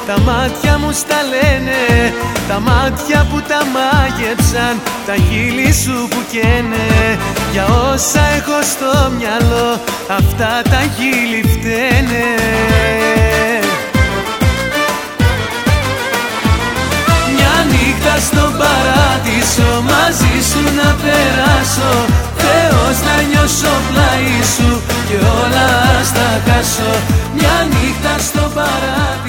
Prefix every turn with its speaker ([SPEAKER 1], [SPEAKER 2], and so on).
[SPEAKER 1] τα μάτια μου στα λένε, τα μάτια που τα μάγεψαν, τα χείλη σου που καίνε. Για όσα έχω στο μυαλό, αυτά τα χείλη φταίνε. Μια νύχτα στον παράδεισο μαζί σου να περάσω, Θεός να νιώσω πλάι σου και όλα στα χάσω. Μια νύχτα στον παράδεισο.